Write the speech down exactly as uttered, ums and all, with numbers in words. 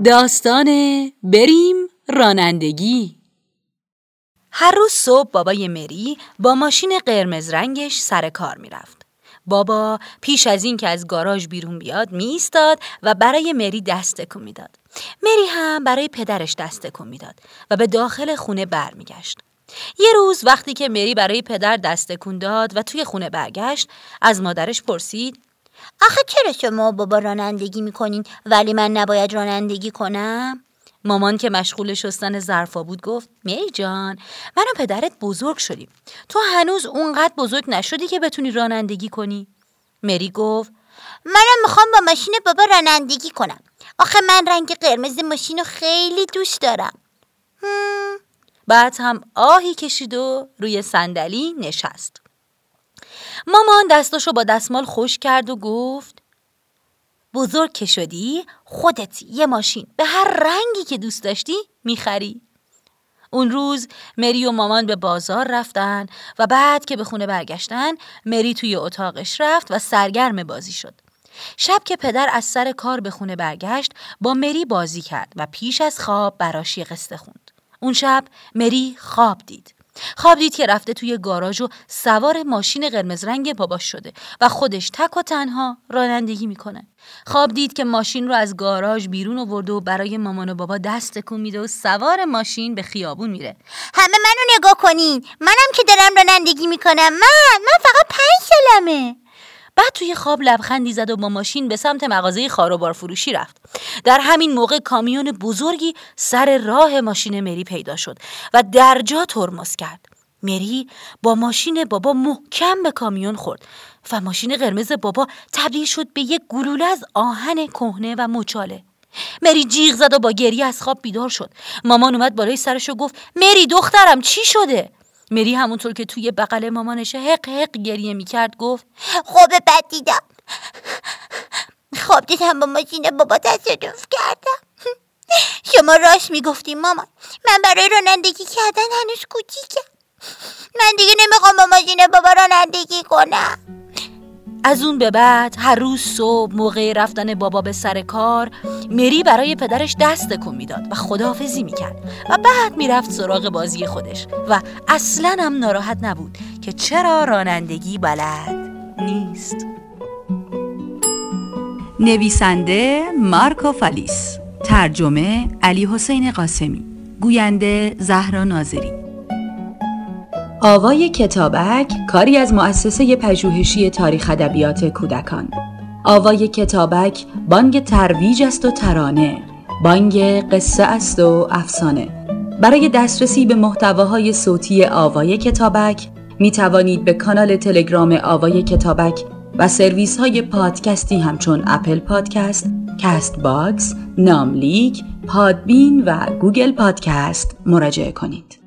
داستان بریم رانندگی. هر روز صبح بابای مری با ماشین قرمز رنگش سر کار می رفت. بابا پیش از این که از گاراژ بیرون بیاد می ایستاد و برای مری دست تکون می داد. مری هم برای پدرش دست تکون می داد و به داخل خونه بر می گشت. یه روز وقتی که مری برای پدر دست تکون داد و توی خونه برگشت، از مادرش پرسید: آخه چرا شما بابا رانندگی میکنین ولی من نباید رانندگی کنم؟ مامان که مشغول شستن ظرفا بود گفت: مری جان، من و پدرت بزرگ شدیم، تو هنوز اونقدر بزرگ نشدی که بتونی رانندگی کنی. مری گفت: منم میخوام با ماشین بابا رانندگی کنم، آخه من رنگ قرمز ماشین رو خیلی دوست دارم. هم. بعد هم آهی کشید و روی صندلی نشست. مامان دستاشو با دستمال خشک کرد و گفت: بزرگ که شدی خودت یه ماشین به هر رنگی که دوست داشتی میخری. اون روز مری و مامان به بازار رفتن و بعد که به خونه برگشتن، مری توی اتاقش رفت و سرگرم بازی شد. شب که پدر از سر کار به خونه برگشت، با مری بازی کرد و پیش از خواب براش یه قصه خوند. اون شب مری خواب دید. خواب دید که رفته توی گاراژ و سوار ماشین قرمز رنگ باباش شده و خودش تک و تنها رانندگی میکنه. خواب دید که ماشین رو از گاراژ بیرون آورده و برای مامان و بابا دست تکون میده و سوار ماشین به خیابون میره. همه منو نگاه کنین، منم که دارم رانندگی میکنم، من من فقط پنج سالمه. بعد توی خواب لبخندی زد و با ماشین به سمت مغازه خاروبار فروشی رفت. در همین موقع کامیون بزرگی سر راه ماشین مری پیدا شد و در جا ترمز کرد. مری با ماشین بابا محکم به کامیون خورد و ماشین قرمز بابا تبدیل شد به یک گلوله از آهن کهنه و مچاله. مری جیغ زد و با گریه از خواب بیدار شد. مامان اومد بالای سرش و گفت: مری دخترم چی شده؟ مری همونطور که توی بغل مامانش حق حق گریه میکرد گفت: خواب بد دیدم، خواب دیدم با ماشین بابا تصادف کردم. شما راست میگفتیم مامان، من برای رانندگی کردن هنوز کوچیکم، من دیگه نمیخوام با ماشین بابا رانندگی کنم. از اون به بعد هر روز صبح موقع رفتن بابا به سر کار، مری برای پدرش دست تکون میداد و خداحافظی میکرد و بعد میرفت سراغ بازی خودش و اصلاً هم ناراحت نبود که چرا رانندگی بلد نیست. نویسنده مارکو فالیس، ترجمه علی حسین قاسمی، گوینده زهرا ناظری. آوای کتابک کاری از مؤسسه پژوهشی تاریخ ادبیات کودکان. آوای کتابک بانگ ترویج است و ترانه، بانگ قصه است و افسانه. برای دسترسی به محتواهای صوتی آوای کتابک می توانید به کانال تلگرام آوای کتابک و سرویس های پادکستی همچون اپل پادکست، کست باکس، ناملیک، پادبین و گوگل پادکست مراجعه کنید.